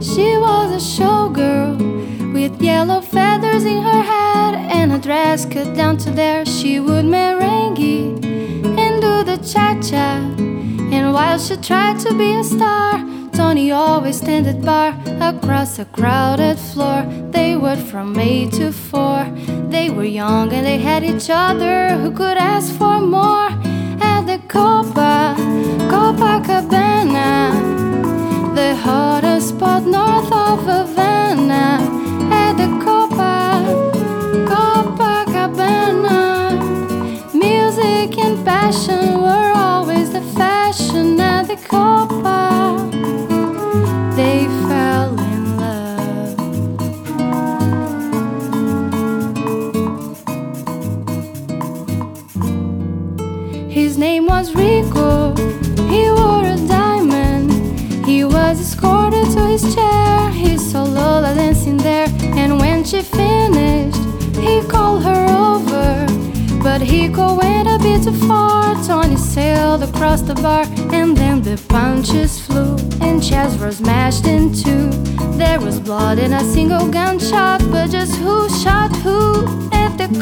She was a showgirl with yellow feathers in her head and a dress cut down to there. She would merengue and do the cha-cha, and while she tried to be a star, Tony always tended bar across a crowded floor. They worked from 8 to 4. They were young and they had each other. Who could ask for more? At the Copacabana, the hottest spot north of Havana. At the Copacabana, music and passion were always the fashion. At the Copa, they fell in love. His name was Rico. He wore a diamond. He was escorted to his chair. He saw Lola dancing there, and when she finished, he called her over. But Rico went a bit too far. Tony sailed across the bar, and then the punches flew and chairs were smashed in two. There was blood and a single gunshot, but just who shot who? At the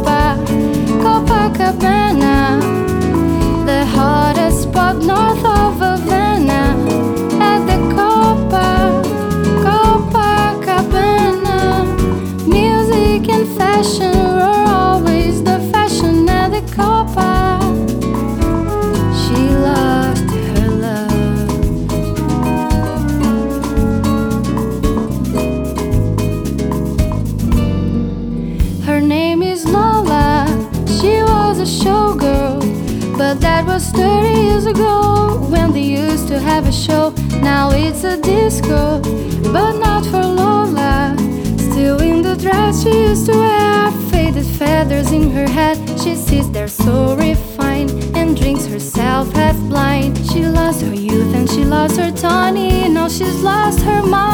Copacabana, the hottest spot north of Havana. At the Copacabana, music and fashion were always the fashion. At the Copa, she lost her love. Her name is Lola. She was a showgirl, but that was 30 years ago, when they used to have a show. Now it's a disco, but not for Lola. Still in the dress she used to wear, faded feathers in her head. She sits there so refined and drinks herself half blind. She lost her youth and she lost her Tony. Now she's lost her mind.